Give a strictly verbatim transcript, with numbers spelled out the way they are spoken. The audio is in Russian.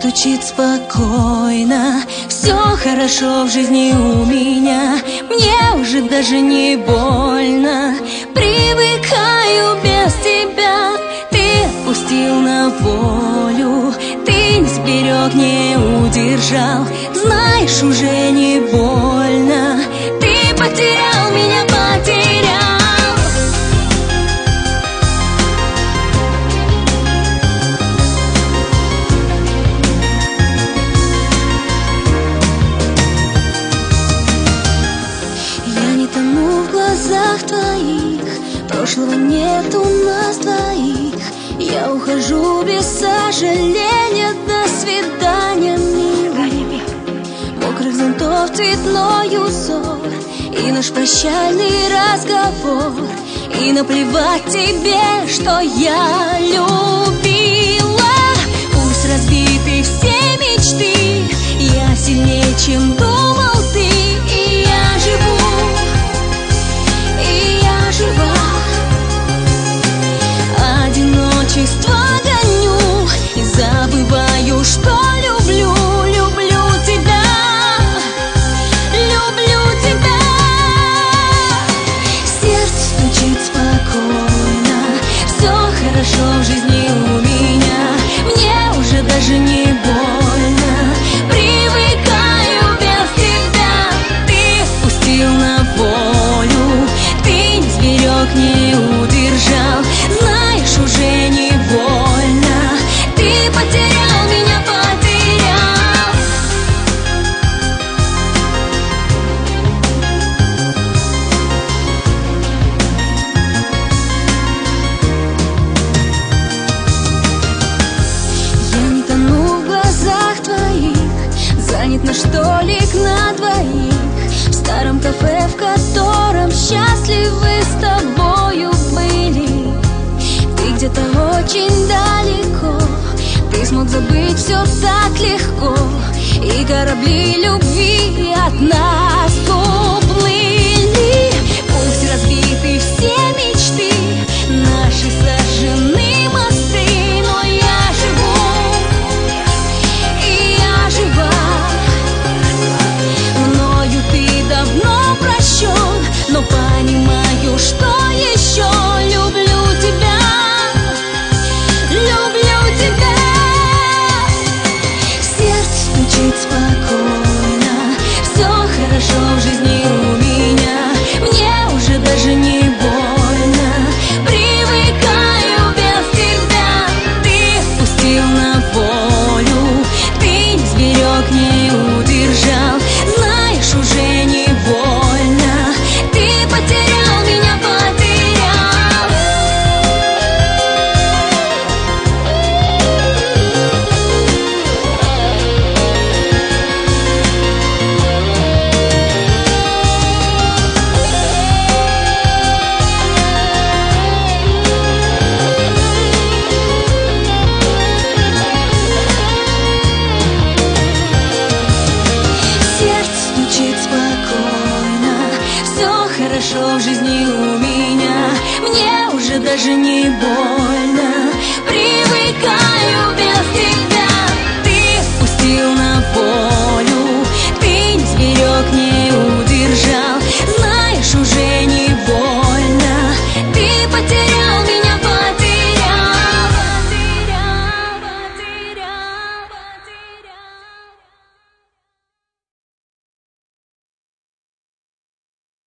стучит спокойно. Все хорошо в жизни у меня, мне уже даже не больно. Привыкаю без тебя, ты отпустил на волю. Ты не сберег, не удержал, знаешь, уже не больно. Ты потерял меня, потерял. Твоих, прошлого нет у нас двоих. Я ухожу без сожаления. До свидания, милый. Мокрых зонтов цветной узор и наш прощальный разговор. И наплевать тебе, что я любила. Пусть разбиты все мечты, я сильнее, чем думал ты. И я живу, одиночество гоню и забываю, что люблю, люблю тебя, люблю тебя. Сердце стучит спокойно, все хорошо в жизни у меня, мне уже даже не больно. Привыкаю без тебя, ты отпустил на волю, ты не сберег, не удержал, знаешь, уже не больно. Ты потерял меня, потерял. Я не тону в глазах твоих, занят наш столик на двоих в старом кафе, в котором счастливы с тобою были. Ты где-то очень далеко, ты смог забыть все так легко, и корабли любви от нас уплыли. Пусть разбиты все мечты, наши сожжены мосты, но я живу, и я жива. Мною ты давно прощен, но понимаю, что еще люблю тебя, люблю тебя. Сердце стучит спокойно, все хорошо в жизни у меня, мне уже даже не больно. Привыкаю без тебя, ты отпустил на волю, ты не сберег, не удержал, знаешь, уже не больно. Ты потерял меня, потерял. Сердце стучит спокойно, все хорошо в жизни у меня, мне уже даже не больно. Привыкаю